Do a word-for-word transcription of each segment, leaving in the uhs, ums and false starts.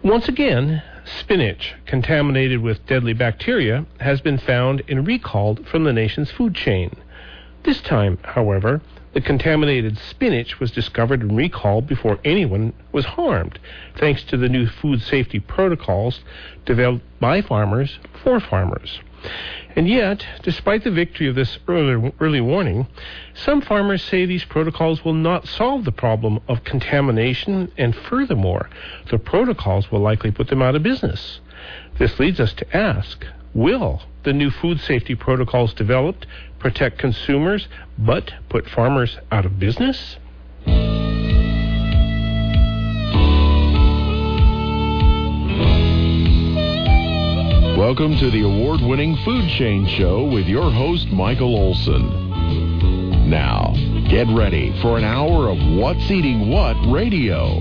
Once again, spinach contaminated with deadly bacteria has been found and recalled from the nation's food chain. This time, however, the contaminated spinach was discovered and recalled before anyone was harmed, thanks to the new food safety protocols developed by farmers for farmers. And yet, despite the victory of this early, early warning, some farmers say these protocols will not solve the problem of contamination, and furthermore, the protocols will likely put them out of business. This leads us to ask, will the new food safety protocols developed protect consumers but put farmers out of business? Welcome to the award-winning Food Chain Show with your host, Michael Olson. Now, get ready for an hour of What's Eating What radio.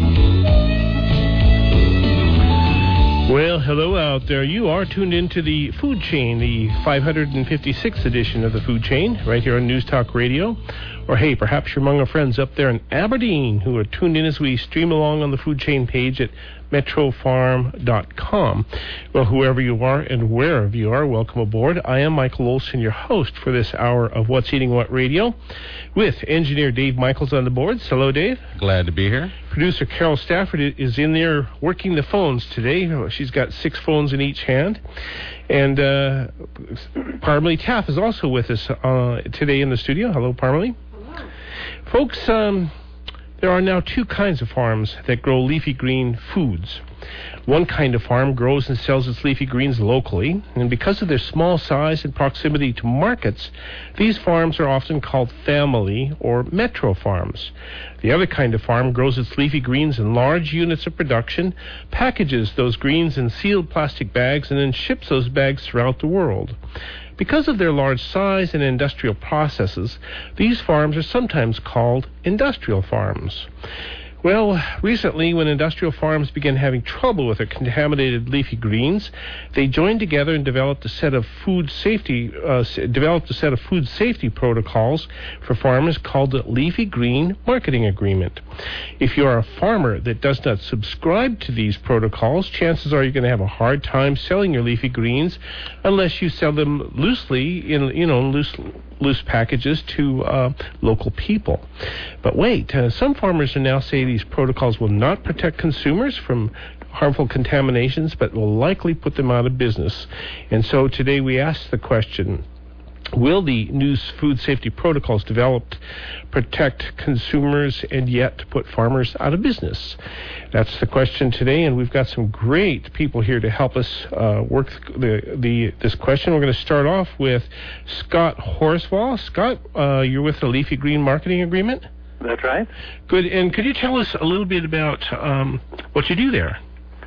Well, hello out there. You are tuned into the Food Chain, the five hundred fifty-sixth edition of the Food Chain, right here on News Talk Radio. Or hey, perhaps you're among our friends up there in Aberdeen who are tuned in as we stream along on the Food Chain page at metro farm dot com. Well, whoever you are and wherever you are, welcome aboard. I am Michael Olson, your host for this hour of What's Eating What Radio, with engineer Dave Michaels on the boards. Hello, Dave. Glad to be here. Producer Carol Stafford is in there working the phones today. She's got six phones in each hand. And uh, Parmalee Taff is also with us uh, today in the studio. Hello, Parmalee. Hello. Folks, um, there are now two kinds of farms that grow leafy green foods. One kind of farm grows and sells its leafy greens locally, and because of their small size and proximity to markets, these farms are often called family or metro farms. The other kind of farm grows its leafy greens in large units of production, packages those greens in sealed plastic bags, and then ships those bags throughout the world. Because of their large size and industrial processes, these farms are sometimes called industrial farms. Well, recently, when industrial farms began having trouble with their contaminated leafy greens, they joined together and developed a set of food safety uh, developed a set of food safety protocols for farmers called the Leafy Green Marketing Agreement. If you are a farmer that does not subscribe to these protocols, chances are you're going to have a hard time selling your leafy greens unless you sell them loosely in you know loose loose packages to uh, local people. But wait, uh, some farmers are now saying these protocols will not protect consumers from harmful contaminations, but will likely put them out of business. And so today we ask the question, will the new food safety protocols developed protect consumers and yet put farmers out of business? That's the question today, and we've got some great people here to help us uh, work the, the this question. We're going to start off with Scott Horsfall. Scott, uh, you're with the Leafy Green Marketing Agreement? That's right. Good, and could you tell us a little bit about um, what you do there?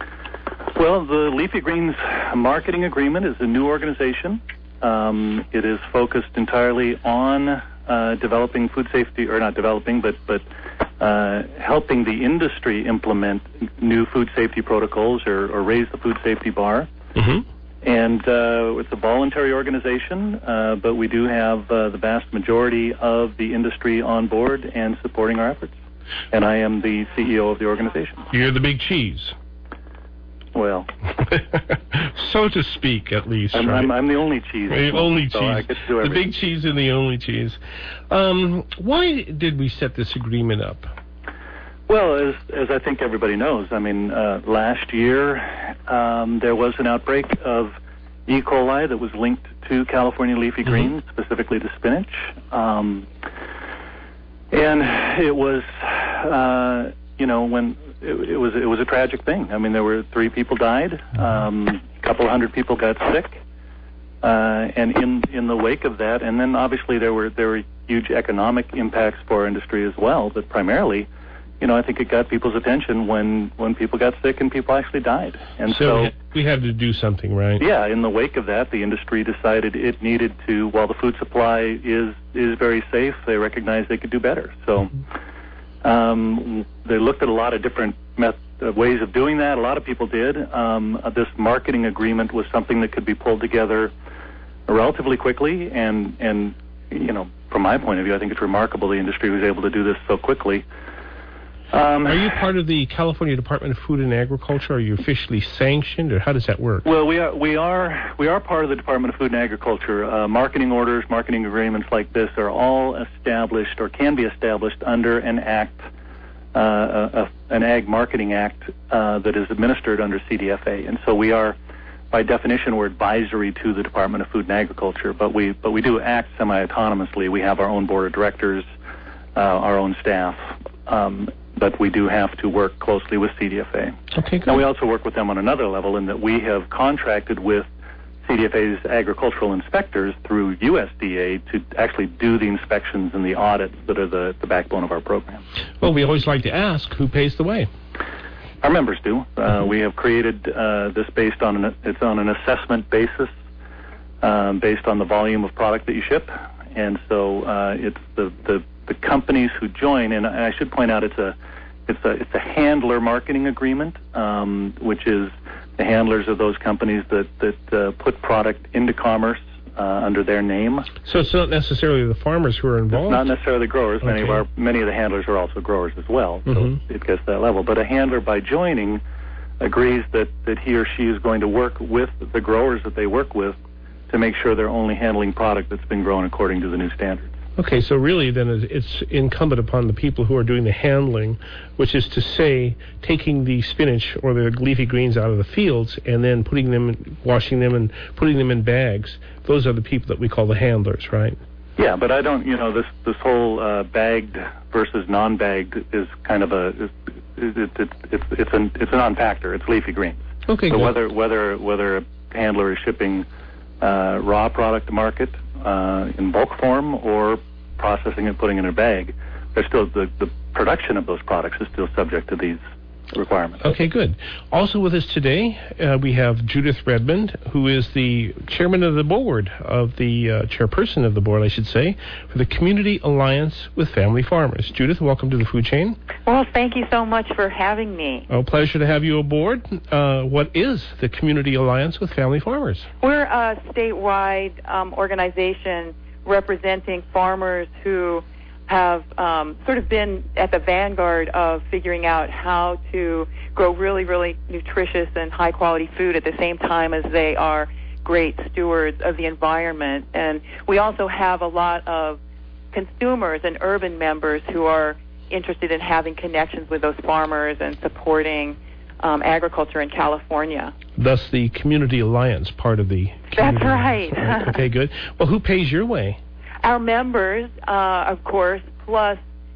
Well, the Leafy Greens Marketing Agreement is a new organization. Um, it is focused entirely on uh, developing food safety, or not developing, but but uh, helping the industry implement new food safety protocols or, or raise the food safety bar. Mm-hmm. And uh, it's a voluntary organization, uh, but we do have uh, the vast majority of the industry on board and supporting our efforts. And I am the C E O of the organization. You're the big cheese. Well, so to speak, at least. I'm, right? I'm, I'm the only cheese. The only so cheese. I get to do the big cheese and the only cheese. Um, why did we set this agreement up? Well, as as I think everybody knows, I mean, uh, last year um, there was an outbreak of E. coli that was linked to California leafy greens, mm-hmm. specifically to spinach, um, and it was, uh, you know, when. It, it was it was a tragic thing. I mean, there were three people died, um, a couple hundred people got sick, uh, and in in the wake of that, and then obviously there were there were huge economic impacts for our industry as well. But primarily, you know, I think it got people's attention when when people got sick and people actually died. And so, so we had to do something, right? Yeah. In the wake of that, the industry decided it needed to. While the food supply is is very safe, they recognized they could do better. So. Mm-hmm. Um, they looked at a lot of different met- uh, ways of doing that. A lot of people did. Um, uh, this marketing agreement was something that could be pulled together relatively quickly, and, and you know, from my point of view, I think it's remarkable the industry was able to do this so quickly. Um, are you part of the California Department of Food and Agriculture? Are you officially sanctioned, or how does that work? Well, we are we are we are part of the Department of Food and Agriculture. Uh, marketing orders, marketing agreements like this are all established or can be established under an act, uh, a, a, an Ag Marketing Act uh, that is administered under C D F A, and so we are, by definition, we're advisory to the Department of Food and Agriculture. But we but we do act semi-autonomously. We have our own board of directors, uh, our own staff. Um, But we do have to work closely with C D F A. Okay, good. And we also work with them on another level in that we have contracted with C D F A's agricultural inspectors through U S D A to actually do the inspections and the audits that are the, the backbone of our program. Well, we always like to ask, who pays the way? Our members do. Uh, Mm-hmm. We have created uh, this based on an, it's on an assessment basis, um, based on the volume of product that you ship. And so uh, it's the, the the companies who join, and I should point out it's a it's a it's a handler marketing agreement, um, which is the handlers of those companies that that uh, put product into commerce uh, under their name. So it's not necessarily the farmers who are involved? It's not necessarily the growers. Many Okay. of our many of the handlers are also growers as well. So Mm-hmm. it gets to that level. But a handler, by joining, agrees that that he or she is going to work with the growers that they work with to make sure they're only handling product that's been grown according to the new standards. Okay, so really then it's incumbent upon the people who are doing the handling, which is to say taking the spinach or the leafy greens out of the fields and then putting them, washing them and putting them in bags. Those are the people that we call the handlers, right? Yeah, but I don't, you know, this this whole uh, bagged versus non-bagged is kind of a, it, it, it, it's it's an it's a non-factor. It's leafy greens. Okay, so good. whether whether whether a handler is shipping uh, raw product to market uh, in bulk form or processing it, putting it in a bag, there's still the, the production of those products is still subject to these requirements. Okay, good. Also with us today, uh, we have Judith Redmond, who is the chairman of the board, of the uh, chairperson of the board, I should say, for the Community Alliance with Family Farmers. Judith, welcome to the Food Chain. Well, thank you so much for having me. Oh, pleasure to have you aboard. Uh, what is the Community Alliance with Family Farmers? We're a statewide um, organization representing farmers who have um, sort of been at the vanguard of figuring out how to grow really, really nutritious and high-quality food at the same time as they are great stewards of the environment. And we also have a lot of consumers and urban members who are interested in having connections with those farmers and supporting um, agriculture in California. Thus, the Community Alliance part of the Community That's right. Alliance. Okay, good. Well, who pays your way? Our members, uh, of course, plus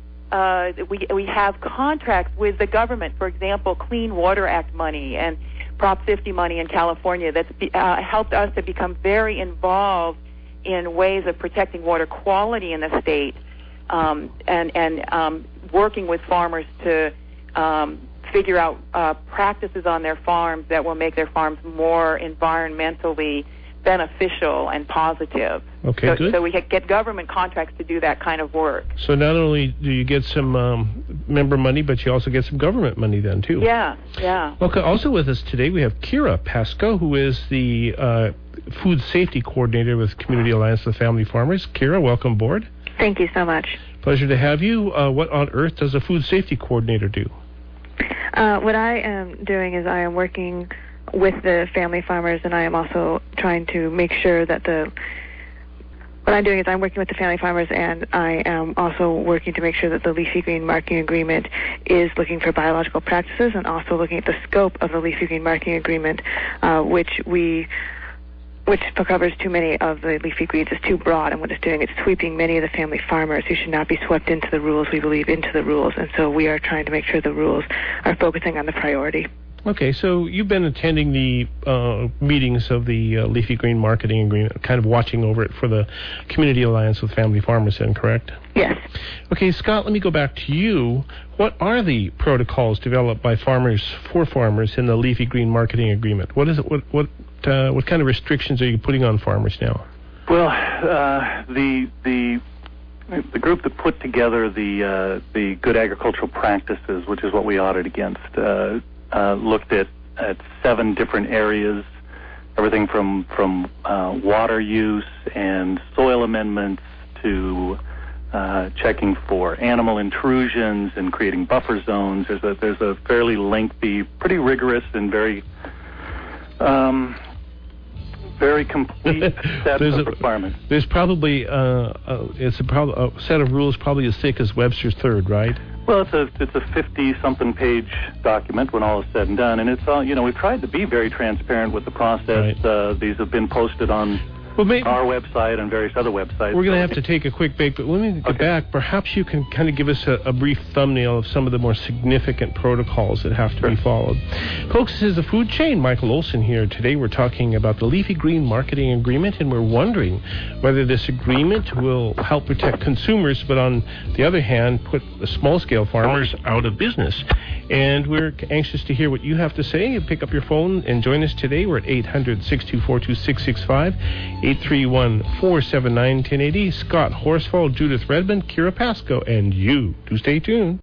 uh, we we have contracts with the government. For example, Clean Water Act money and Prop fifty money in California that's be, uh, helped us to become very involved in ways of protecting water quality in the state, um, and and um, working with farmers to um, figure out uh, practices on their farms that will make their farms more environmentally beneficial and positive. Okay, so, good. So we get government contracts to do that kind of work. So not only do you get some um, member money, but you also get some government money then, too. Yeah, yeah. Okay, also with us today, we have Kira Pasco, who is the uh, Food Safety Coordinator with Community Alliance of Family Farmers. Kira, welcome aboard. Thank you so much. Pleasure to have you. Uh, what on earth does a Food Safety Coordinator do? Uh, what I am doing is I am working with the family farmers, and I am also trying to make sure that the what I'm doing is I'm working with the family farmers, and I am also working to make sure that the Leafy Green Marketing Agreement is looking for biological practices and also looking at the scope of the Leafy Green Marketing Agreement, uh, which we which covers too many of the leafy greens. It's too broad, and what it's doing, it's sweeping many of the family farmers who should not be swept into the rules, we believe, into the rules, and so we are trying to make sure the rules are focusing on the priority. Okay, so you've been attending the uh, meetings of the uh, Leafy Green Marketing Agreement, kind of watching over it for the Community Alliance with Family Farmers, then, correct? Yes. Okay, Scott, let me go back to you. What are the protocols developed by farmers for farmers in the Leafy Green Marketing Agreement? What is it? What what uh, what kind of restrictions are you putting on farmers now? Well, uh, the the the group that put together the uh, the Good Agricultural Practices, which is what we audit against, uh, uh, looked at, at seven different areas, everything from from uh, water use and soil amendments to uh, checking for animal intrusions and creating buffer zones. There's a there's a fairly lengthy, pretty rigorous, and very um, very complete set of a, requirements. There's probably uh, uh, it's a, prob- a set of rules probably as thick as Webster's Third, right? Well, it's a it's a fifty-something page document when all is said and done, and it's all you know. We've tried to be very transparent with the process. Right. Uh, these have been posted on well, maybe, our website and various other websites. We're going to have to take a quick break, but let me get okay. back. Perhaps you can kind of give us a, a brief thumbnail of some of the more significant protocols that have to sure. be followed. Folks, this is the Food Chain. Michael Olson here. Today we're talking about the Leafy Green Marketing Agreement, and we're wondering whether this agreement will help protect consumers, but on the other hand, put the small-scale farmers out of business. And we're anxious to hear what you have to say. Pick up your phone and join us today. We're at eight hundred, six two four, two six six five, eight three one, four seven nine, one zero eight zero. Scott Horsfall, Judith Redmond, Kira Pascoe, and you. Do stay tuned.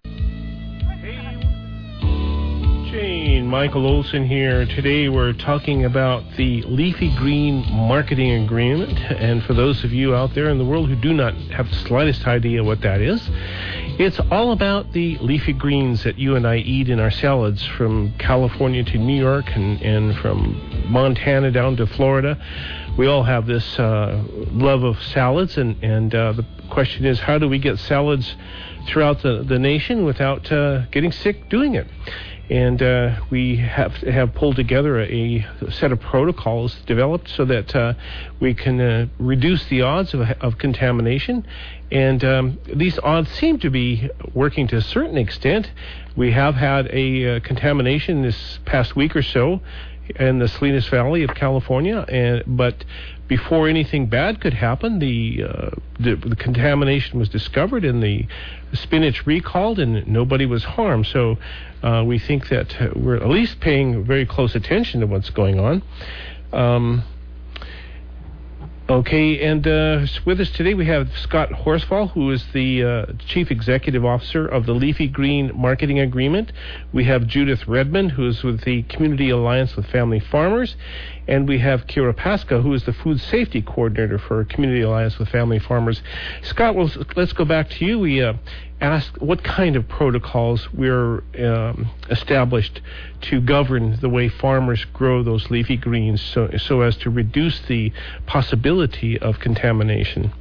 Jane, Michael Olson here. Today we're talking about the Leafy Green Marketing Agreement. And for those of you out there in the world who do not have the slightest idea what that is, it's all about the leafy greens that you and I eat in our salads, from California to New York and, and from Montana down to Florida. We all have this uh, love of salads, and, and uh, the question is, how do we get salads throughout the, the nation without uh, getting sick doing it? And uh, we have have pulled together a, a set of protocols developed so that uh, we can uh, reduce the odds of, of contamination. And um, these odds seem to be working to a certain extent. We have had a uh, contamination this past week or so in the Salinas Valley of California, and but before anything bad could happen, the, uh, the the contamination was discovered and the spinach recalled, and nobody was harmed. So uh, we think that uh, we're at least paying very close attention to what's going on. Um, Okay, and uh, with us today we have Scott Horsfall, who is the uh, Chief Executive Officer of the Leafy Green Marketing Agreement. We have Judith Redmond, who is with the Community Alliance with Family Farmers. And we have Kira Pascoe, who is the Food Safety Coordinator for Community Alliance with Family Farmers. Scott, well, let's go back to you. We uh, asked what kind of protocols we're um, established to govern the way farmers grow those leafy greens so, so as to reduce the possibility of contamination.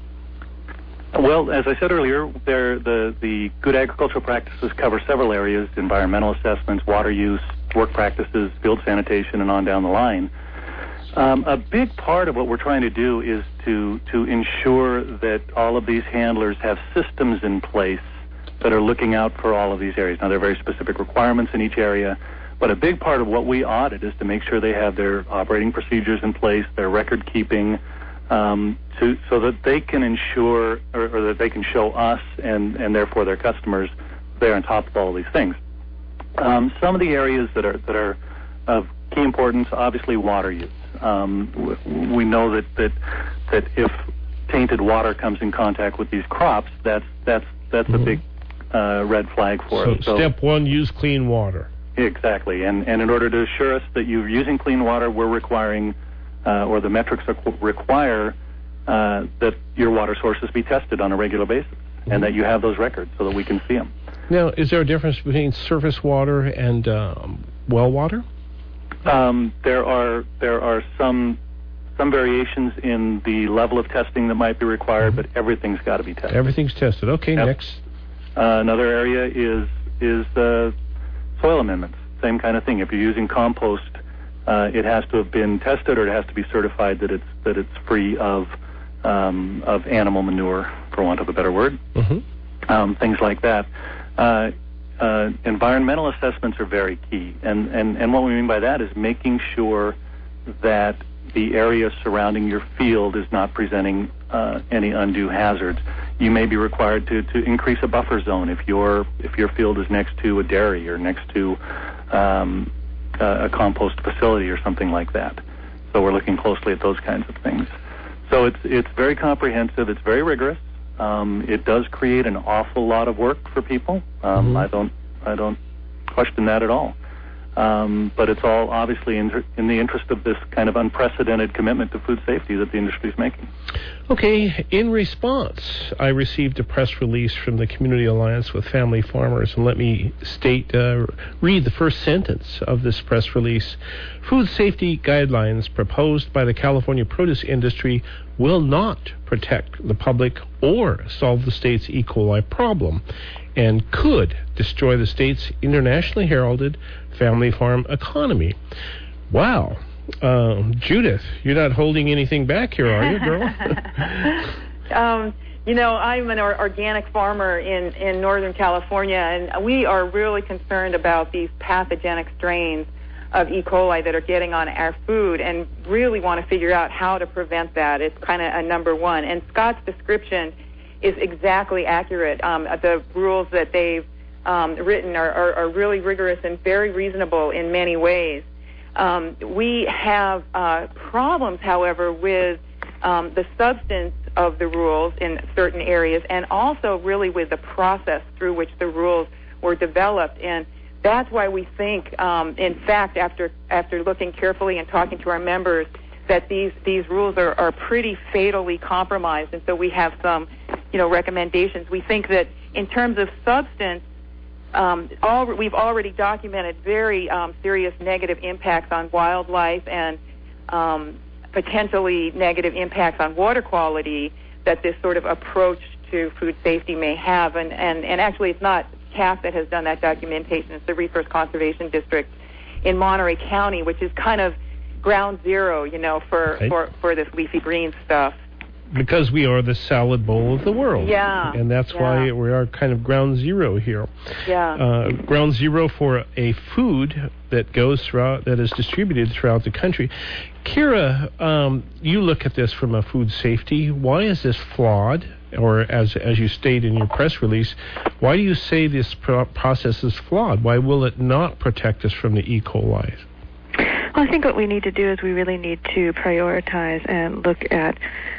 Well, as I said earlier, there, the, the good agricultural practices cover several areas: environmental assessments, water use, work practices, field sanitation, and on down the line. Um, a big part of what we're trying to do is to to ensure that all of these handlers have systems in place that are looking out for all of these areas. Now, there are very specific requirements in each area, but a big part of what we audit is to make sure they have their operating procedures in place, their record keeping, um, to so that they can ensure or, or that they can show us and, and therefore their customers they're on top of all of these things. Um, some of the areas that are that are of key importance, obviously, water use. Um, w- we know that, that that if tainted water comes in contact with these crops, that's that's that's mm-hmm. a big uh, red flag for so us. So step one, use clean water. Exactly, and and in order to assure us that you're using clean water, we're requiring, uh, or the metrics require uh, that your water sources be tested on a regular basis, mm-hmm. and that you have those records so that we can see them. Now, is there a difference between surface water and um, well water? Um, there are there are some some variations in the level of testing that might be required, mm-hmm. but everything's got to be tested. Everything's tested. Okay, yep. next. Uh, another area is is uh, soil amendments. Same kind of thing. If you're using compost, uh, it has to have been tested, or it has to be certified that it's that it's free of um, of animal manure, for want of a better word. Mm-hmm. Um, things like that. Uh, Uh, environmental assessments are very key, and, and, and what we mean by that is making sure that the area surrounding your field is not presenting uh, any undue hazards. You may be required to, to increase a buffer zone if your if your field is next to a dairy or next to um, a, a compost facility or something like that. So we're looking closely at those kinds of things. So it's it's very comprehensive. It's very rigorous. Um, it does create an awful lot of work for people. Um, mm-hmm. I don't, I don't question that at all. Um, but it's all obviously in, in the interest of this kind of unprecedented commitment to food safety that the industry is making. Okay, in response, I received a press release from the Community Alliance with Family Farmers, and let me state, uh, read the first sentence of this press release. Food safety guidelines proposed by the California produce industry will not protect the public or solve the state's E. coli problem, and could destroy the state's internationally heralded family farm economy. Wow. Uh, Judith, you're not holding anything back here, are you, girl? um, you know, I'm an or- organic farmer in, in Northern California, and we are really concerned about these pathogenic strains of E. coli that are getting on our food and really want to figure out how to prevent that. It's kind of a number one. And Scott's description is exactly accurate. Um, the rules that they've um, written are, are, are really rigorous and very reasonable in many ways. Um, we have uh, problems, however, with um, the substance of the rules in certain areas, and also really with the process through which the rules were developed. And that's why we think, um, in fact, after after looking carefully and talking to our members, that these these rules are, are pretty fatally compromised. And so we have some, you know, recommendations. We think that in terms of substance, um, all, we've already documented very um, serious negative impacts on wildlife and um, potentially negative impacts on water quality that this sort of approach to food safety may have. And, and, and actually, it's not C A F that has done that documentation. It's the Resource Conservation District in Monterey County, which is kind of ground zero, you know, for, okay. for, for this leafy green stuff. Because we are the salad bowl of the world. Yeah. And that's yeah. why we are kind of ground zero here. Yeah. Uh, ground zero for a food that goes throughout, that is distributed throughout the country. Kira, um, you look at this from a food safety. Why is this flawed? Or as as you state in your press release, why do you say this pro- process is flawed? Why will it not protect us from the E. coli? Well, I think what we need to do is we really need to prioritize and look at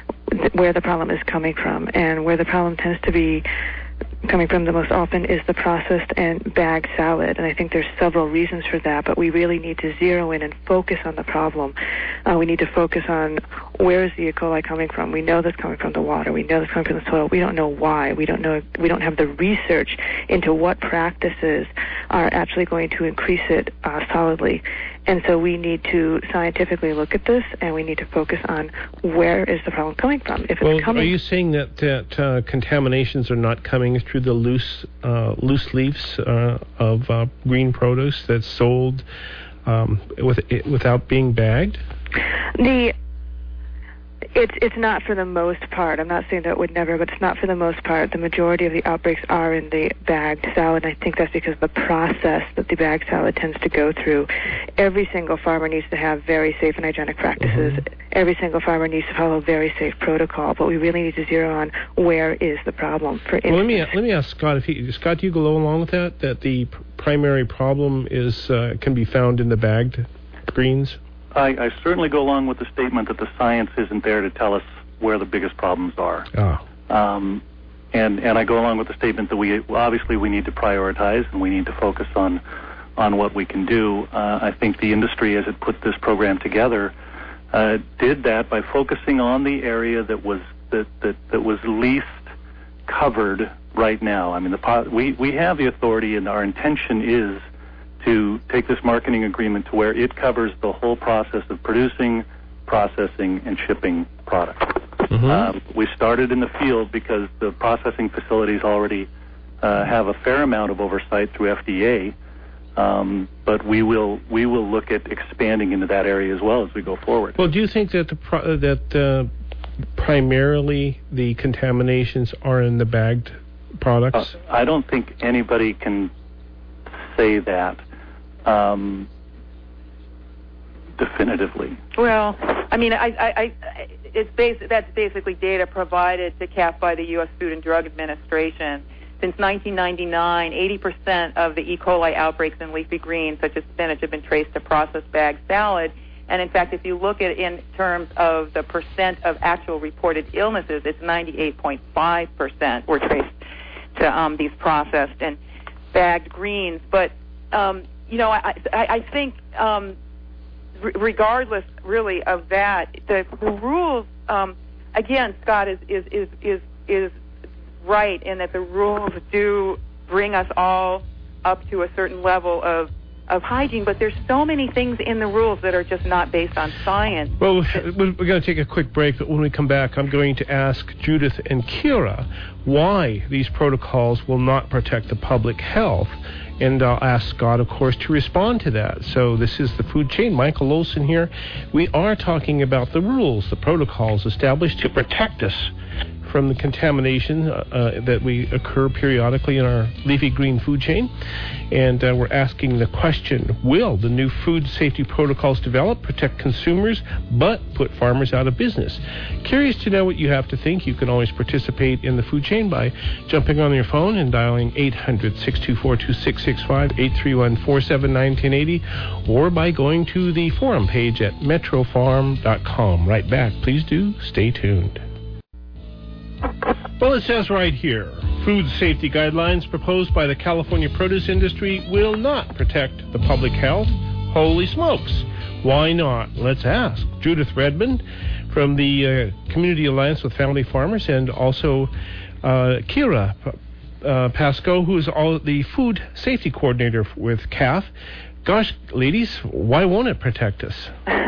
where the problem is coming from, and where the problem tends to be coming from the most often is the processed and bagged salad. And I think there's several reasons for that, but we really need to zero in and focus on the problem. Uh, we need to focus on where is the E. coli coming from. We know that's coming from the water. We know that's coming from the soil. We don't know why. We don't know. We don't have the research into what practices are actually going to increase it uh, solidly. And so we need to scientifically look at this, and we need to focus on where is the problem coming from. If it's well, coming, are you saying that that uh, contaminations are not coming through the loose uh, loose leaves uh, of uh, green produce that's sold um, with without being bagged? The It's it's not for the most part. I'm not saying that it would never, but it's not for the most part. The majority of the outbreaks are in the bagged salad, and I think that's because of the process that the bagged salad tends to go through. Every single farmer needs to have very safe and hygienic practices. Mm-hmm. Every single farmer needs to follow very safe protocol, but we really need to zero on where is the problem. For instance, well, let me let me ask Scott. If he, Scott, do you go along with that? That the p- primary problem is uh, can be found in the bagged greens? I, I certainly go along with the statement that the science isn't there to tell us where the biggest problems are. Ah. Um, and, and I go along with the statement that we obviously we need to prioritize and we need to focus on on what we can do. Uh, I think the industry, as it put this program together, uh, did that by focusing on the area that was that, that, that was least covered right now. I mean, the we we have the authority, and our intention is to take this marketing agreement to where it covers the whole process of producing, processing, and shipping products. Mm-hmm. Um, we started in the field because the processing facilities already uh, have a fair amount of oversight through F D A, um, but we will we will look at expanding into that area as well as we go forward. Well, do you think that the pro- that uh, primarily the contaminations are in the bagged products? Uh, I don't think anybody can say that. Um, definitively. Well, I mean, I, I, I it's basi- that's basically data provided to C A F by the U S Food and Drug Administration. Since nineteen ninety-nine, eighty percent of the E. coli outbreaks in leafy greens, such as spinach, have been traced to processed bagged salad. And in fact, if you look at it in terms of the percent of actual reported illnesses, it's ninety-eight point five percent were traced to um, these processed and bagged greens. But um, you know, I, I, I think um, r- regardless, really, of that, the, the rules. Um, again, Scott is is is is is right in that the rules do bring us all up to a certain level of. of hygiene, but there's so many things in the rules that are just not based on science. Well, we're going to take a quick break, but when we come back, I'm going to ask Judith and Kira why these protocols will not protect the public health. And I'll ask Scott, of course, to respond to that. So this is the Food Chain. Michael Olson here. We are talking about the rules, the protocols established to protect us from the contamination uh, uh, that we occur periodically in our leafy green food chain. And uh, we're asking the question, will the new food safety protocols developed protect consumers but put farmers out of business? Curious to know what you have to think. You can always participate in the food chain by jumping on your phone and dialing eight hundred, six two four, two six six five, eight three one, four seven nine, one zero eight zero, or by going to the forum page at metro farm dot com. Right back. Please do stay tuned. Well, it says right here, food safety guidelines proposed by the California produce industry will not protect the public health. Holy smokes. Why not? Let's ask. Judith Redmond from the uh, Community Alliance with Family Farmers, and also uh, Kira uh, Pasco, who is all the food safety coordinator with C A F. Gosh, ladies, why won't it protect us?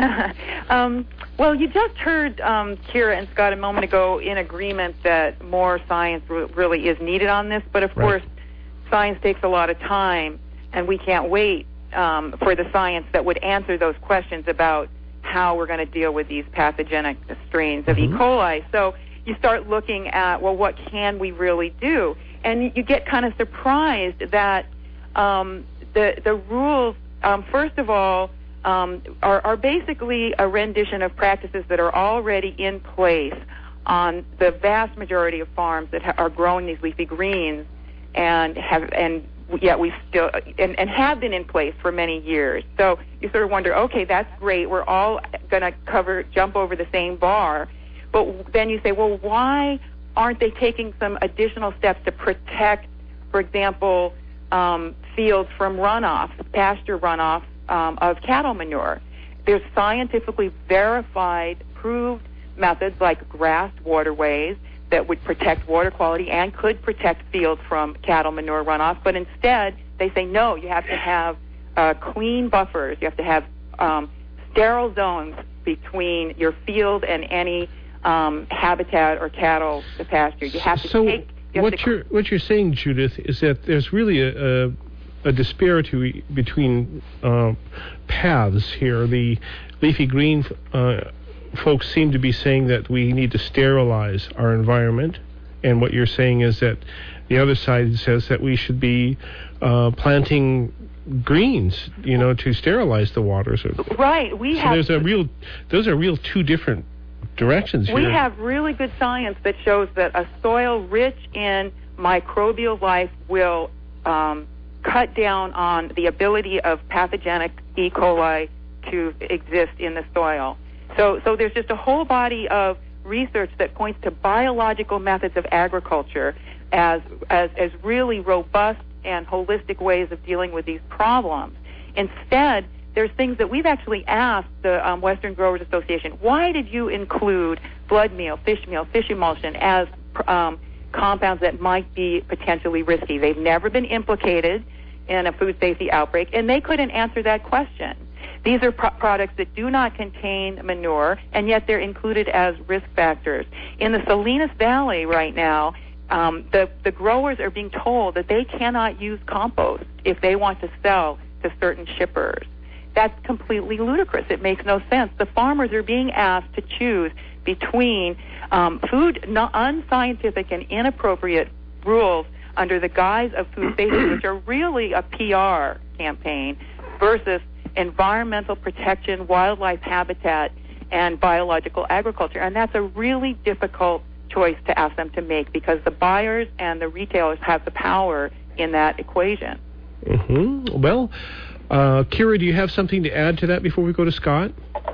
um, well, you just heard um, Kira and Scott a moment ago in agreement that more science r- really is needed on this. But, of right. course, science takes a lot of time, and we can't wait um, for the science that would answer those questions about how we're going to deal with these pathogenic strains of mm-hmm. E. coli. So you start looking at, well, what can we really do? And you get kind of surprised that um, the the rules, um, first of all, um, are, are basically a rendition of practices that are already in place on the vast majority of farms that ha- are growing these leafy greens, and have and yet we still and, and have been in place for many years. So you sort of wonder, okay, that's great. We're all going to cover jump over the same bar, but then you say, well, why aren't they taking some additional steps to protect, for example, um, fields from runoff, pasture runoff um, of cattle manure? There's scientifically verified, proved methods like grassed waterways that would protect water quality and could protect fields from cattle manure runoff. But instead, they say, no, you have to have uh, clean buffers. You have to have um, sterile zones between your field and any Um, habitat or cattle to pasture. You have to so take. You what have to you're what you're saying, Judith, is that there's really a, a, a disparity between uh, paths here. The leafy green uh, folks seem to be saying that we need to sterilize our environment, and what you're saying is that the other side says that we should be uh, planting greens, you know, to sterilize the waters. Right. We so have. there's a real. Those are real two different directions we here. have really good science that shows that a soil rich in microbial life will um, cut down on the ability of pathogenic E. coli to exist in the soil. So, so there's just a whole body of research that points to biological methods of agriculture as as, as really robust and holistic ways of dealing with these problems. Instead, there's things that we've actually asked the um, Western Growers Association, why did you include blood meal, fish meal, fish emulsion as um, compounds that might be potentially risky? They've never been implicated in a food safety outbreak, and they couldn't answer that question. These are pro- products that do not contain manure, and yet they're included as risk factors. In the Salinas Valley right now, um, the, the growers are being told that they cannot use compost if they want to sell to certain shippers. That's completely ludicrous. It makes no sense. The farmers are being asked to choose between um, food, no, unscientific and inappropriate rules under the guise of food safety, which are really a P R campaign, versus environmental protection, wildlife habitat, and biological agriculture. And that's a really difficult choice to ask them to make, because the buyers and the retailers have the power in that equation. Mm-hmm. Well, Uh, Kira, do you have something to add to that before we go to Scott?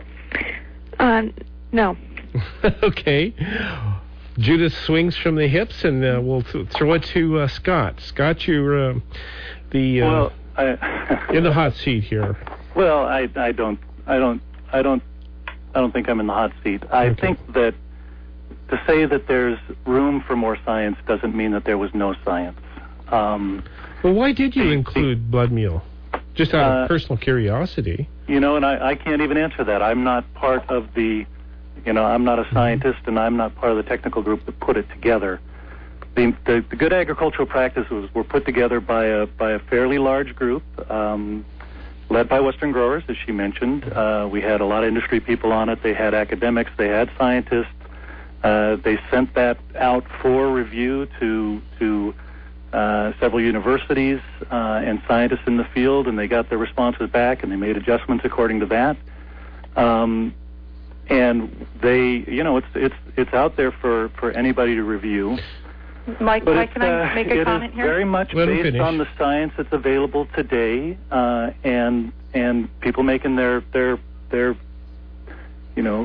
Um, no. Okay. Judith swings from the hips, and uh, we'll th- throw it to uh, Scott. Scott, you're uh, the... Uh, well, I, in the hot seat here. Well, I, I don't, I don't, I don't, I don't think I'm in the hot seat. I Okay. think that to say that there's room for more science doesn't mean that there was no science. Um, Well, why did you the- include blood meal? Just out of Uh, personal curiosity. You know, and I, I can't even answer that. I'm not part of the, you know, I'm not a scientist, and I'm not part of the technical group that put it together. The, the, the good agricultural practices were put together by a by a fairly large group, um, led by Western growers, as she mentioned. Uh, we had a lot of industry people on it. They had academics. They had scientists. Uh, they sent that out for review to to uh, several universities uh, and scientists in the field, and they got their responses back, and they made adjustments according to that. Um, and they, you know, it's it's it's out there for, for anybody to review. Mike, But Mike it's, can I uh, make a it comment is here? very much Let him based finish. on the science that's available today, uh, and and people making their their their, you know,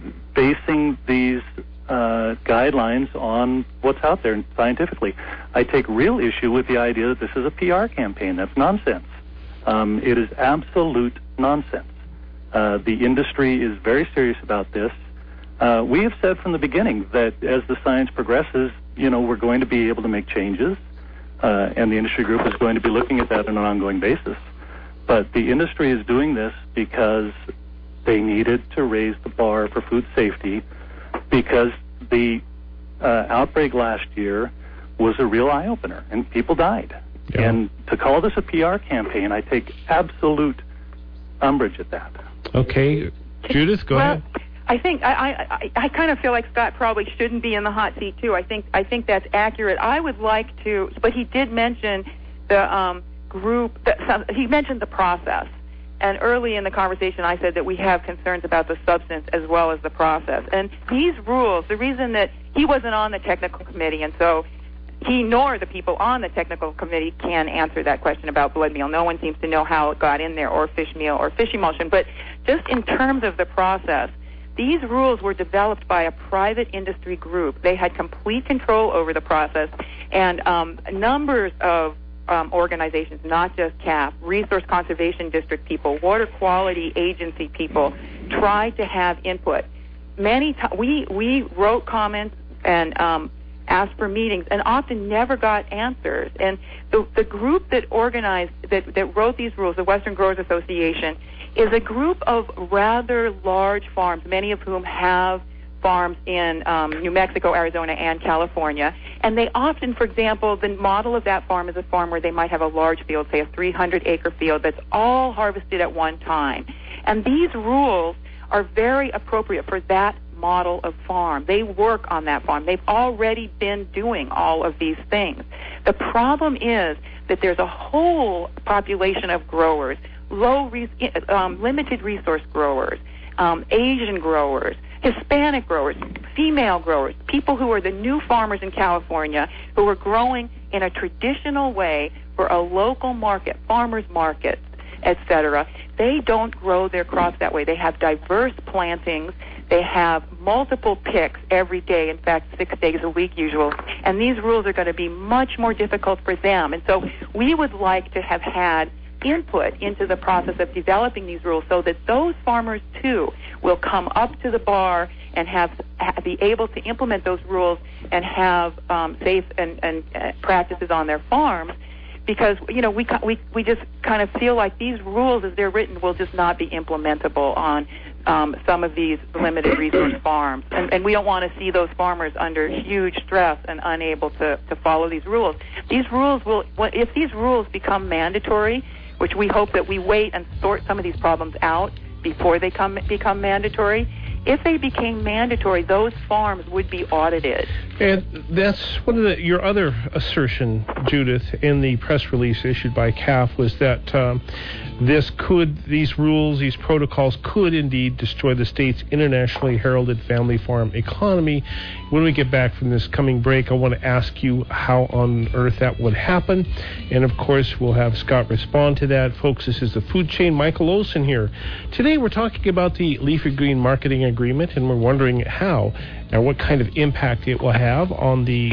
basing these uh, guidelines on what's out there scientifically. I take real issue with the idea that this is a P R campaign. That's nonsense. Um, it is absolute nonsense. Uh, the industry is very serious about this. Uh, we have said from the beginning that as the science progresses, you know, we're going to be able to make changes, uh, and the industry group is going to be looking at that on an ongoing basis. But the industry is doing this because they needed to raise the bar for food safety, because the uh, outbreak last year was a real eye-opener, and people died. Yeah. And to call this a P R campaign, I take absolute umbrage at that. Okay, Judith, go well, ahead. I think I, I, I, I kind of feel like Scott probably shouldn't be in the hot seat too. I think I think that's accurate. I would like to, but he did mention the um, group. That, some, he mentioned the process, and early in the conversation, I said that we have concerns about the substance as well as the process. And these rules, the reason that he wasn't on the technical committee, and so he nor the people on the technical committee can answer that question about blood meal. No one seems to know how it got in there, or fish meal, or fish emulsion. But just in terms of the process, these rules were developed by a private industry group. They had complete control over the process, and um, numbers of um, organizations, not just C A F, Resource Conservation District people, Water Quality Agency people, tried to have input. Many t- we we wrote comments and um, asked for meetings, and often never got answers. And the the group that organized that that wrote these rules, the Western Growers Association, is a group of rather large farms, many of whom have farms in um, New Mexico, Arizona, and California. And they often, for example, the model of that farm is a farm where they might have a large field, say a three hundred acre field, that's all harvested at one time. And these rules are very appropriate for that model of farm. They work on that farm. They've already been doing all of these things. The problem is that there's a whole population of growers, low, re- um, limited resource growers, um, Asian growers, Hispanic growers, female growers, people who are the new farmers in California who are growing in a traditional way for a local market, farmers markets, et cetera. They don't grow their crops that way. They have diverse plantings. They have multiple picks every day, in fact, six days a week usually. And these rules are going to be much more difficult for them. And so we would like to have had input into the process of developing these rules so that those farmers, too, will come up to the bar and have, have be able to implement those rules and have um, safe and, and uh, practices on their farms. Because, you know, we, we, we just kind of feel like these rules, as they're written, will just not be implementable on um, some of these limited resource farms. And, and we don't want to see those farmers under huge stress and unable to, to follow these rules. These rules will, if these rules become mandatory, which we hope that we wait and sort some of these problems out before they come become mandatory, if they became mandatory, those farms would be audited. And that's one of the, your other assertion, Judith, in the press release issued by C A F was that um, this could, these rules, these protocols could indeed destroy the state's internationally heralded family farm economy. When we get back from this coming break, I want to ask you how on earth that would happen. And of course, we'll have Scott respond to that. Folks, this is the Food Chain. Michael Olson here. Today, we're talking about the Leafy Green Marketing Agreement, and we're wondering how and what kind of impact it will have on the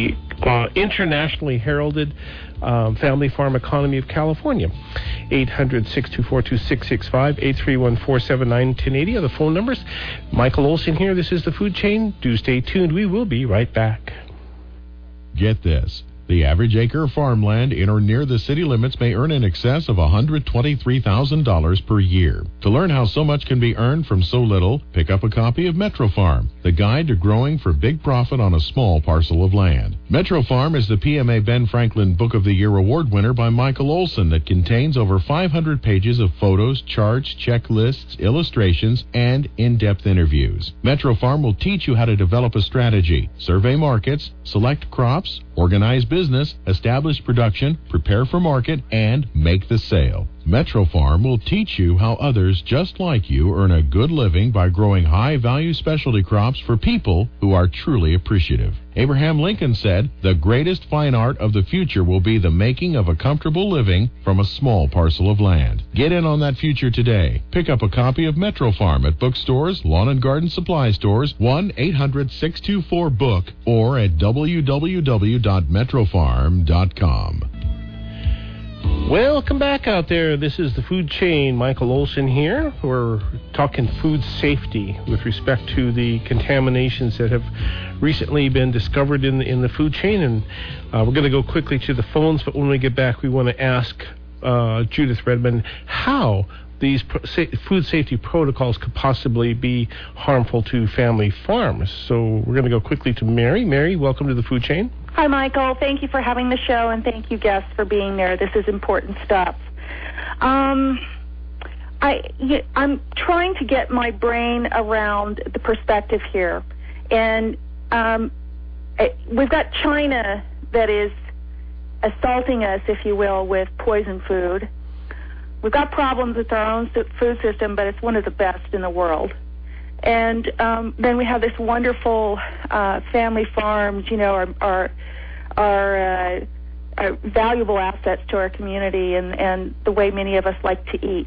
uh, internationally heralded um, family farm economy of California. eight hundred, six two four, two six six five, eight three one, four seven nine, one zero eight zero are the phone numbers. Michael Olson here. This is The Food Chain. Do stay tuned. We will be right back. Get this. The average acre of farmland in or near the city limits may earn in excess of one hundred twenty-three thousand dollars per year. To learn how so much can be earned from so little, pick up a copy of Metro Farm, the guide to growing for big profit on a small parcel of land. Metro Farm is the P M A Ben Franklin Book of the Year award winner by Michael Olson that contains over five hundred pages of photos, charts, checklists, illustrations, and in-depth interviews. Metro Farm will teach you how to develop a strategy, survey markets, select crops, organize business, establish production, prepare for market, and make the sale. Metro Farm will teach you how others just like you earn a good living by growing high-value specialty crops for people who are truly appreciative. Abraham Lincoln said, "The greatest fine art of the future will be the making of a comfortable living from a small parcel of land." Get in on that future today. Pick up a copy of Metro Farm at bookstores, lawn and garden supply stores, one eight hundred, six two four, book, or at w w w dot metro farm dot com. Welcome back out there. This is The Food Chain. Michael Olson here. We're talking food safety with respect to the contaminations that have recently been discovered in the, in the food chain. And uh, we're going to go quickly to the phones, but when we get back, we want to ask uh, Judith Redmond how these pro- sa- food safety protocols could possibly be harmful to family farms. So we're going to go quickly to Mary. Mary, welcome to The Food Chain. Hi, Michael. Thank you for having the show, and thank you, guests, for being there. This is important stuff. Um, I, I'm trying to get my brain around the perspective here. And um, we've got China that is assaulting us, if you will, with poison food. We've got problems with our own food system, but it's one of the best in the world. And um, then we have this wonderful uh, family farms, you know, our our, our, uh, our valuable assets to our community and, and the way many of us like to eat.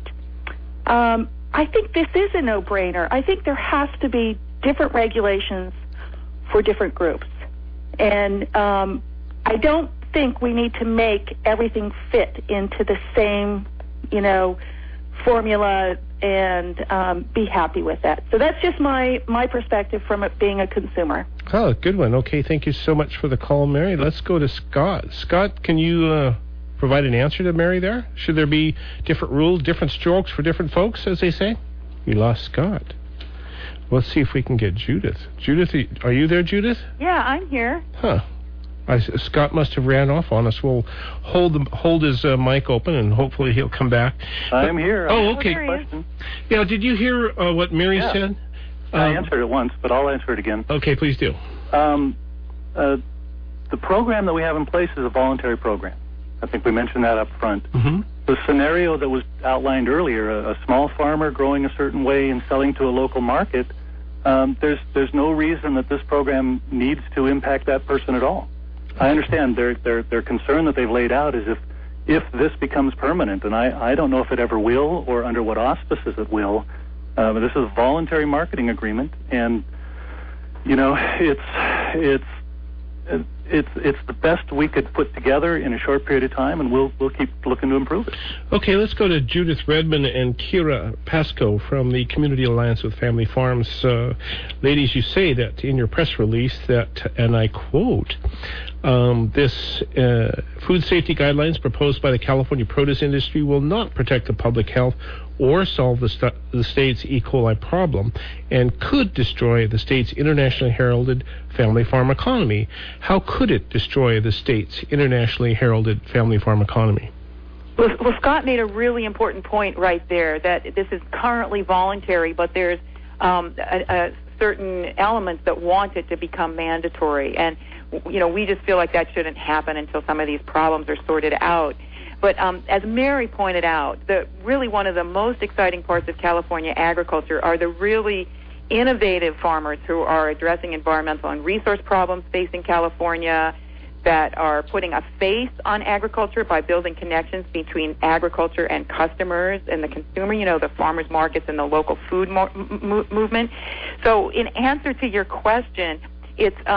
Um, I think this is a no-brainer. I think there has to be different regulations for different groups. And um, I don't think we need to make everything fit into the same, you know, formula and um, be happy with that. So that's just my, my perspective from it being a consumer. Oh, good one. Okay, thank you so much for the call, Mary. Let's go to Scott. Scott, can you uh, provide an answer to Mary there? Should there be different rules, different strokes for different folks, as they say? We lost Scott. Let's see if we can get Judith. Judith, are you there, Judith? Yeah, I'm here. Huh. I, Scott must have ran off on us. We'll hold the, hold his uh, mic open, and hopefully he'll come back. I'm here. Oh, okay. Oh, yeah, did you hear uh, what Mary yeah. said? I um, answered it once, but I'll answer it again. Okay, please do. Um, uh, the program that we have in place is a voluntary program. I think we mentioned that up front. Mm-hmm. The scenario that was outlined earlier, a, a small farmer growing a certain way and selling to a local market, um, there's there's no reason that this program needs to impact that person at all. I understand their their their concern that they've laid out is if if this becomes permanent, and I, I don't know if it ever will or under what auspices it will. Uh, but this is a voluntary marketing agreement, and you know it's it's it's it's the best we could put together in a short period of time, and we'll we'll keep looking to improve it. Okay, let's go to Judith Redmond and Kira Pascoe from the Community Alliance with Family Farms. Uh, ladies, you say that in your press release that, and I quote, um, this uh, food safety guidelines proposed by the California produce industry will not protect the public health or solve the, st- the state's E. coli problem, and could destroy the state's internationally heralded family farm economy. How could it destroy the state's internationally heralded family farm economy? Well, well, Scott made a really important point right there, that this is currently voluntary, but there's um, a, a certain elements that want it to become mandatory. And, you know, we just feel like that shouldn't happen until some of these problems are sorted out. But um, as Mary pointed out, the really one of the most exciting parts of California agriculture are the really innovative farmers who are addressing environmental and resource problems facing California, that are putting a face on agriculture by building connections between agriculture and customers and the consumer, you know, the farmers markets and the local food mo- m- movement. So in answer to your question, it's um,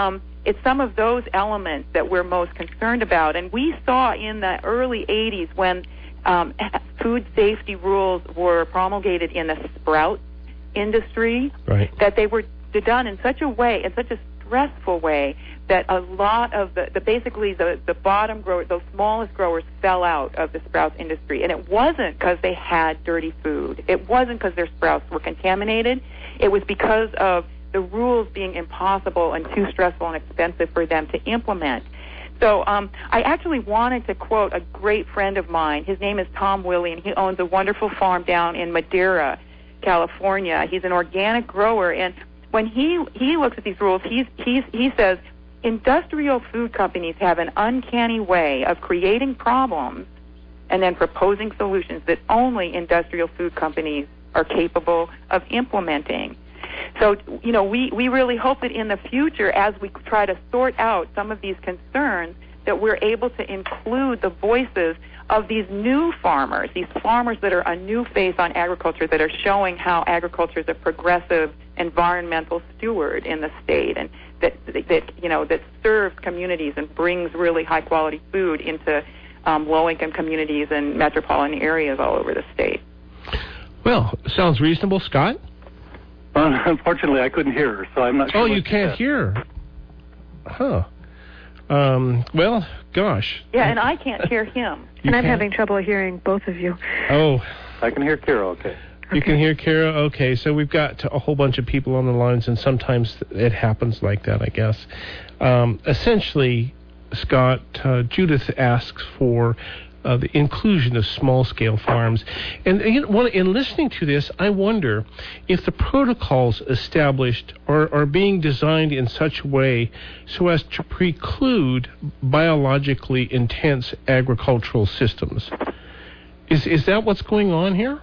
it's some of those elements that we're most concerned about. And we saw in the early eighties when um, food safety rules were promulgated in the sprout industry, right. that they were done in such a way, in such a stressful way, that a lot of the, the basically the, the bottom growers, those smallest growers, fell out of the sprouts industry. And it wasn't because they had dirty food. It wasn't because their sprouts were contaminated. It was because of the rules being impossible and too stressful and expensive for them to implement. So um, I actually wanted to quote a great friend of mine. His name is Tom Willey, and he owns a wonderful farm down in Madera, California. He's an organic grower, and when he, he looks at these rules, he's, he's, he says, industrial food companies have an uncanny way of creating problems and then proposing solutions that only industrial food companies are capable of implementing. So, you know, we, we really hope that in the future, as we try to sort out some of these concerns, that we're able to include the voices of these new farmers, these farmers that are a new face on agriculture, that are showing how agriculture is a progressive environmental steward in the state, and that, that you know, that serves communities and brings really high-quality food into um, low-income communities and metropolitan areas all over the state. Well, sounds reasonable, Scott? Uh, unfortunately, I couldn't hear her, so I'm not sure. Oh, you can't hear her. Huh. Um, well, gosh. Yeah, and I can't hear him. You and I'm can't? having trouble hearing both of you. Oh. I can hear Kara, okay. You can hear Kara? Okay, so we've got a whole bunch of people on the lines, and sometimes it happens like that, I guess. Um, essentially, Scott, uh, Judith asks for uh, the inclusion of small-scale farms. And in listening to this, I wonder if the protocols established are, are being designed in such a way so as to preclude biologically intense agricultural systems. Is is that what's going on here?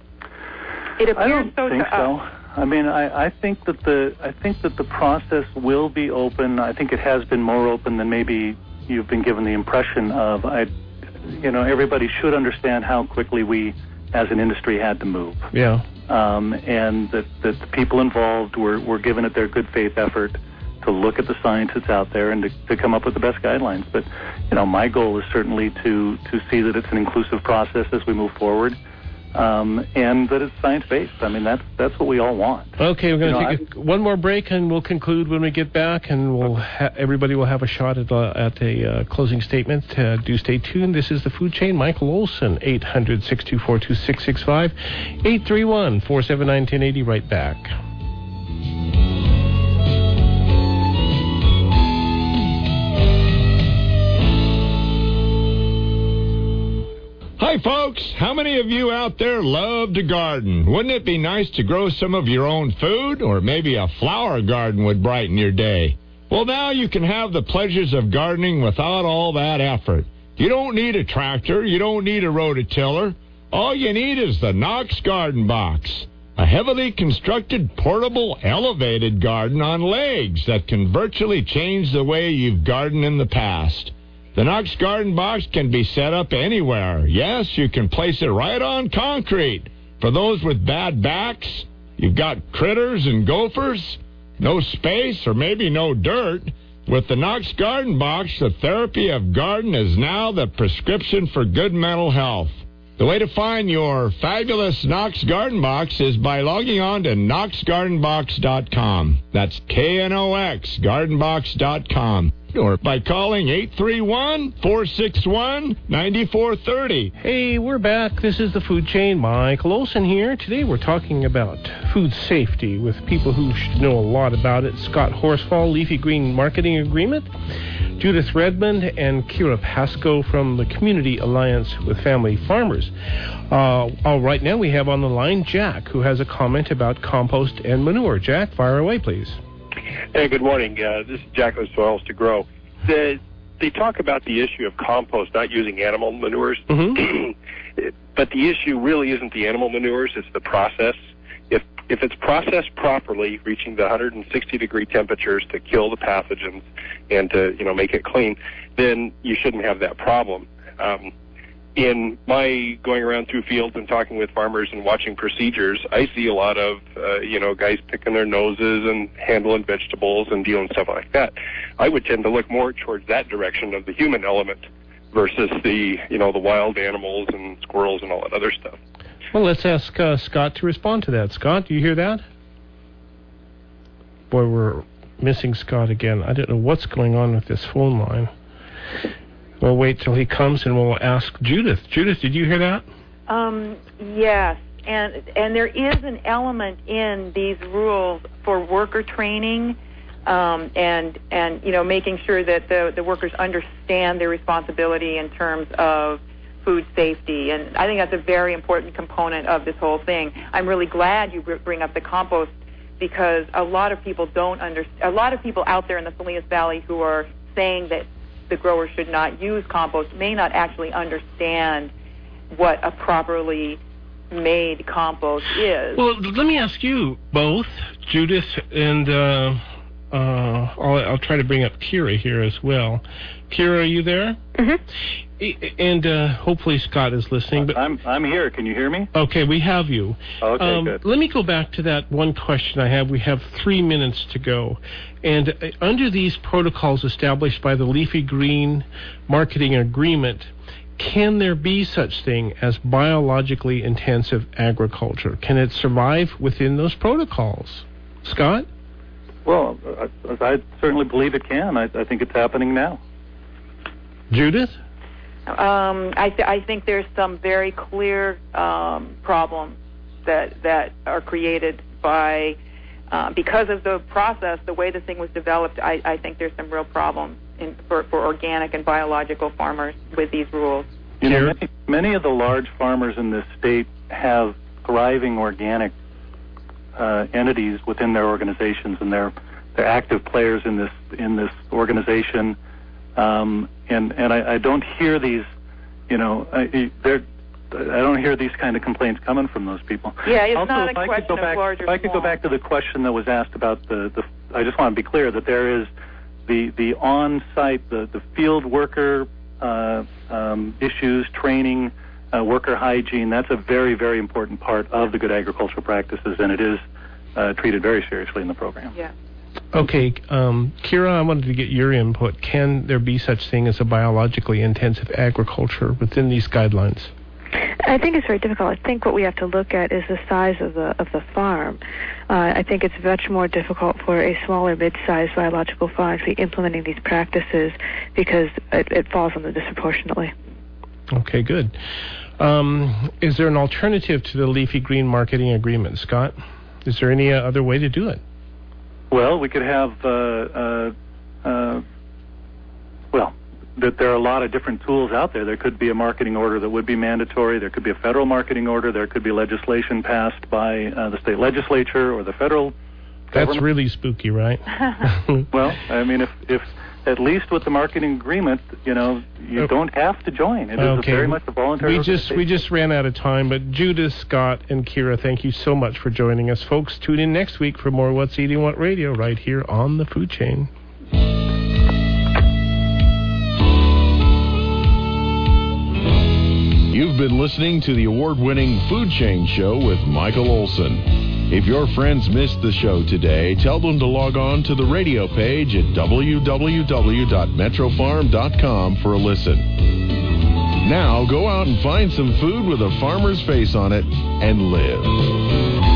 It appears I don't so think to so. us. I mean, I, I think that the I think that the process will be open. I think it has been more open than maybe you've been given the impression of. I, you know, everybody should understand how quickly we, as an industry, had to move. Yeah. Um, and that, that the people involved were, were given it their good faith effort to look at the science that's out there and to, to come up with the best guidelines. But, you know, my goal is certainly to, to see that it's an inclusive process as we move forward, um, and that it's science-based. I mean, that's that's what we all want. Okay, we're going to You know, take a, one more break, and we'll conclude when we get back, and we'll ha- everybody will have a shot at, uh, at a uh, closing statement. Uh, do stay tuned. This is The Food Chain. Michael Olson, eight hundred, six two four, two six six five, eight three one, four seven nine, one zero eight zero. Right back. Hi, folks. How many of you out there love to garden? Wouldn't it be nice to grow some of your own food? Or maybe a flower garden would brighten your day. Well, now you can have the pleasures of gardening without all that effort. You don't need a tractor. You don't need a rototiller. All you need is the Knox Garden Box, a heavily constructed, portable, elevated garden on legs that can virtually change the way you've gardened in the past. The Knox Garden Box can be set up anywhere. Yes, you can place it right on concrete. For those with bad backs, you've got critters and gophers, no space, or maybe no dirt. With the Knox Garden Box, the therapy of garden is now the prescription for good mental health. The way to find your fabulous Knox Garden Box is by logging on to knox garden box dot com. That's K N O X, garden box dot com. Or by calling eight three one, four six one, nine four three zero. Hey, we're back. This is The Food Chain. Michael Olson here. Today we're talking about food safety with people who should know a lot about it. Scott Horsfall, Leafy Green Marketing Agreement, Judith Redmond, and Kira Pascoe from the Community Alliance with Family Farmers. Uh, all right, now we have on the line Jack, who has a comment about compost and manure. Jack, fire away, please. Hey, good morning. Uh, this is Jack with Soils to Grow. The, they talk about the issue of compost, not using animal manures. Mm-hmm. But the issue really isn't the animal manures, it's the process. If if it's processed properly, reaching the one hundred sixty degree temperatures to kill the pathogens and to, you know, make it clean, then you shouldn't have that problem. Um, in my going around through fields and talking with farmers and watching procedures, I see a lot of, uh, you know, guys picking their noses and handling vegetables and dealing stuff like that. I would tend to look more towards that direction of the human element versus the, you know, the wild animals and squirrels and all that other stuff. Well, let's ask uh, Scott to respond to that. Scott, do you hear that? Boy, we're missing Scott again. I don't know what's going on with this phone line. We'll wait till he comes and we'll ask Judith. Judith, did you hear that? Um, yes, and and there is an element in these rules for worker training, um, and and you know making sure that the the workers understand their responsibility in terms of food safety, and I think that's a very important component of this whole thing. I'm really glad you bring up the compost because a lot of people don't understand. A lot of people out there in the Salinas Valley who are saying that the growers should not use compost may not actually understand what a properly made compost is. Well, let me ask you both, Judith, and uh, uh, I'll, I'll try to bring up Kira here as well. Kira, are you there? Mm-hmm. And uh, hopefully Scott is listening. But I'm I'm here. Can you hear me? Okay, we have you. Okay, um, good. Let me go back to that one question I have. We have three minutes to go. And uh, under these protocols established by the Leafy Green Marketing Agreement, can there be such thing as biologically intensive agriculture? Can it survive within those protocols? Scott? Well, I, I certainly believe it can. I, I think it's happening now. Judith? Um, I, th- I think there's some very clear um, problems that that are created by uh, because of the process, the way the thing was developed. I, I think there's some real problems in, for, for organic and biological farmers with these rules. You know, many, many of the large farmers in this state have thriving organic uh, entities within their organizations, and they're they're active players in this in this organization. Um, and and I, I don't hear these, you know, I, they're, I don't hear these kind of complaints coming from those people. Yeah, it's also, not a if I question could go back, of large or If I could small. go back to the question that was asked about the, the I just want to be clear that there is the, the on-site, the, the field worker uh, um, issues, training, uh, worker hygiene. That's a very, very important part of the good agricultural practices, and it is uh, treated very seriously in the program. Yeah. Okay, um, Kira, I wanted to get your input. Can there be such thing as a biologically intensive agriculture within these guidelines? I think it's very difficult. I think what we have to look at is the size of the of the farm. Uh, I think it's much more difficult for a smaller, mid-sized biological farm to be implementing these practices because it, it falls on them disproportionately. Okay, good. Um, is there an alternative to the Leafy Green Marketing Agreement, Scott? Is there any uh, other way to do it? Well, we could have, uh, uh, uh, well, that there are a lot of different tools out there. There could be a marketing order that would be mandatory. There could be a federal marketing order. There could be legislation passed by uh, the state legislature or the federal That's government. really spooky, right? Well, I mean, if, if at least with the marketing agreement, you know, you don't have to join. It is Okay. very much a voluntary We just we just ran out of time, but Judith, Scott, and Kira, thank you so much for joining us. Folks, tune in next week for more What's Eating What Radio right here on the Food Chain. You've been listening to the award-winning Food Chain Show with Michael Olson. If your friends missed the show today, tell them to log on to the radio page at w w w dot metro farm dot com for a listen. Now, go out and find some food with a farmer's face on it and live.